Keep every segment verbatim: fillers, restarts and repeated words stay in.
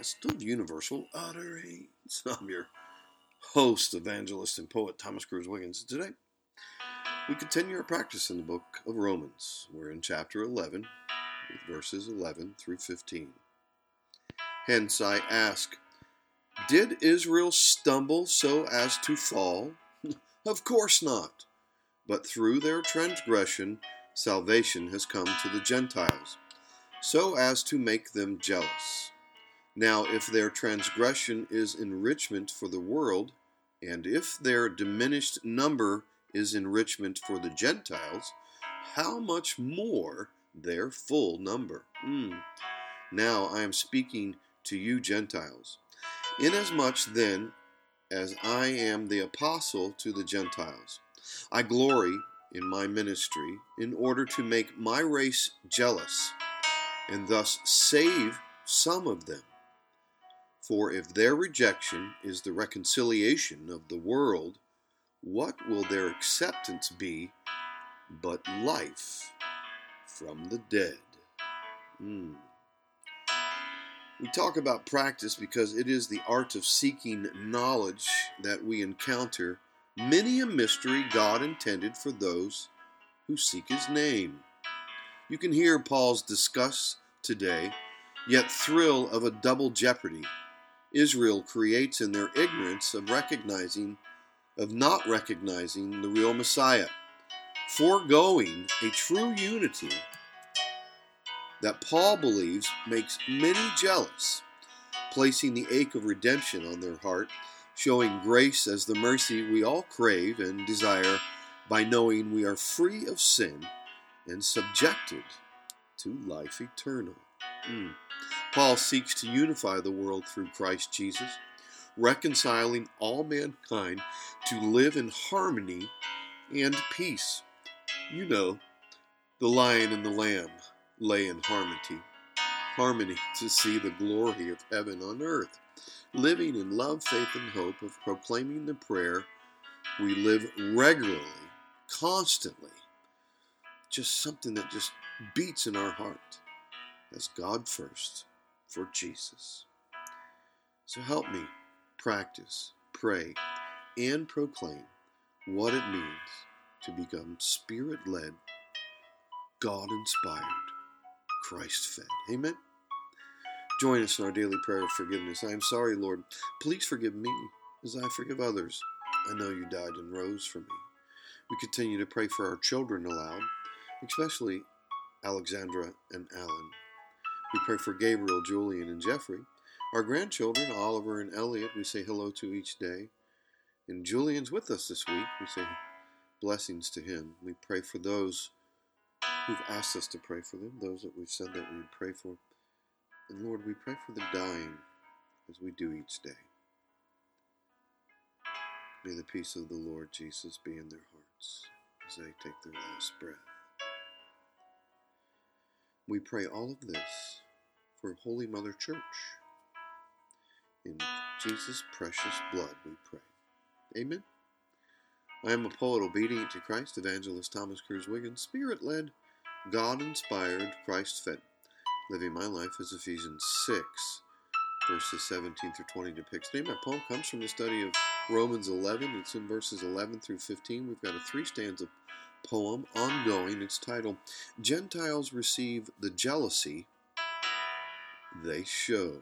podcast of Universal Utterings. I'm your host, evangelist, and poet Thomas Cruz Wiggins. Today, we continue our practice in the book of Romans. We're in chapter eleven, verses eleven through fifteen. Hence I ask, did Israel stumble so as to fall? Of course not. But through their transgression, salvation has come to the Gentiles, so as to make them jealous. Now, if their transgression is enrichment for the world, and if their diminished number is enrichment for the Gentiles, how much more their full number? Mm. Now I am speaking to you Gentiles. Inasmuch then as I am the apostle to the Gentiles, I glory in my ministry in order to make my race jealous, and thus save some of them. For if their rejection is the reconciliation of the world, what will their acceptance be but life from the dead? Mm. We talk about practice because it is the art of seeking knowledge that we encounter many a mystery God intended for those who seek His name. You can hear Paul's discuss today, yet thrill of a double jeopardy Israel creates in their ignorance of recognizing, of not recognizing the real Messiah, foregoing a true unity that Paul believes makes many jealous, placing the ache of redemption on their heart, showing grace as the mercy we all crave and desire by knowing we are free of sin and subjected to life eternal. Mm. Paul seeks to unify the world through Christ Jesus, reconciling all mankind to live in harmony and peace. You know, the lion and the lamb lay in harmony, harmony to see the glory of heaven on earth, living in love, faith, and hope of proclaiming the prayer we live regularly, constantly, just something that just beats in our heart as God first for Jesus. So help me practice, pray, and proclaim what it means to become Spirit-led, God-inspired, Christ-fed. Amen? Join us in our daily prayer of forgiveness. I am sorry, Lord. Please forgive me as I forgive others. I know you died and rose for me. We continue to pray for our children aloud, especially Alexandra and Alan. We pray for Gabriel, Julian, and Jeffrey. Our grandchildren, Oliver and Elliot, we say hello to each day. And Julian's with us this week. We say blessings to him. We pray for those who've asked us to pray for them, those that we've said that we would pray for. And Lord, we pray for the dying as we do each day. May the peace of the Lord Jesus be in their hearts as they take their last breath. We pray all of this for Holy Mother Church. In Jesus' precious blood we pray. Amen. I am a poet obedient to Christ, evangelist Thomas Cruz Wiggins, Spirit-led, God-inspired, Christ-fed, living my life as Ephesians six, verses seventeen through twenty depicts. Today my poem comes from the study of Romans eleven. It's in verses eleven through fifteen. We've got a three-stanza poem ongoing. It's titled, Gentiles Receive the Jealousy They Show.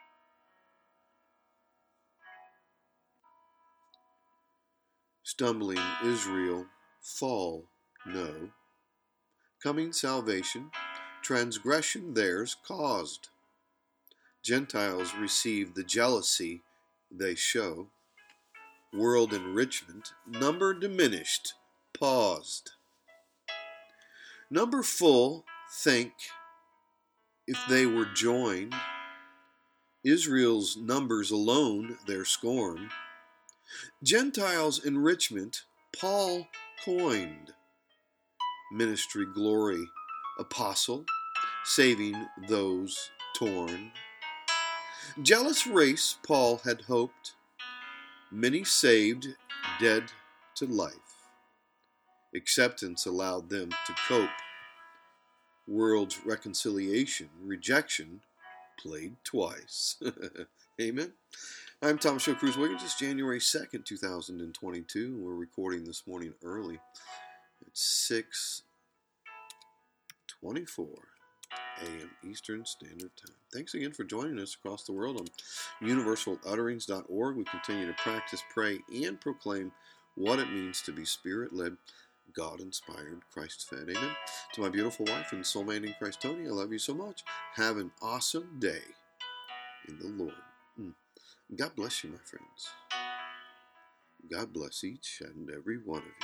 Stumbling Israel, fall, no. Coming salvation, transgression theirs caused. Gentiles receive the jealousy they show. World enrichment, number diminished, paused. Number full, think, if they were joined. Israel's numbers alone their scorn. Gentiles' enrichment, Paul coined. Ministry glory, apostle, saving those torn. Jealous race, Paul had hoped, many saved, dead to life. Acceptance allowed them to cope. World's reconciliation, rejection, played twice. Amen. I'm Thomas Show Cruz Wiggins. It's January second, two thousand twenty-two. We're recording this morning early at six twenty-four a.m. Eastern Standard Time. Thanks again for joining us across the world on universal utterings dot org. We continue to practice, pray, and proclaim what it means to be Spirit-led, God-inspired, Christ-fed. Amen. To my beautiful wife and soulmate in Christ, Tony, I love you so much. Have an awesome day in the Lord. Mm. God bless you, my friends. God bless each and every one of you.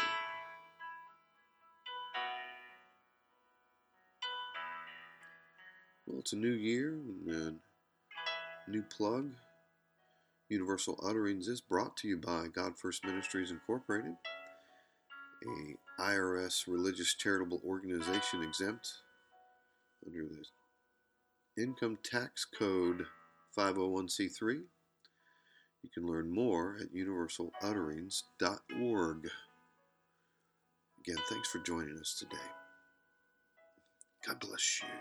Well, it's a new year and a new plug. Universal Utterings is brought to you by God First Ministries Incorporated, a I R S religious charitable organization exempt under the income tax code five oh one c three. You can learn more at universal utterings dot org. Again, thanks for joining us today. God bless you.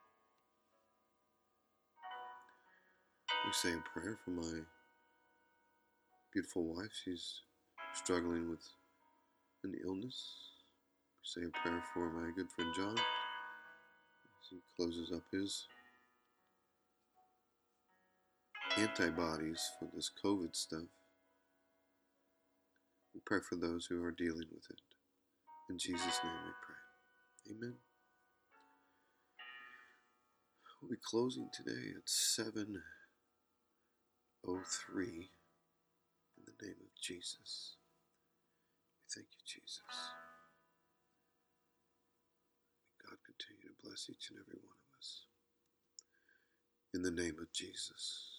We say a prayer for my beautiful wife. She's struggling with an illness. We say a prayer for my good friend John as he closes up his antibodies for this COVID stuff. We pray for those who are dealing with it. In Jesus' name we pray. Amen. We'll be closing today at seven oh three in the name of Jesus. We thank you, Jesus. May God continue to bless each and every one of us. In the name of Jesus.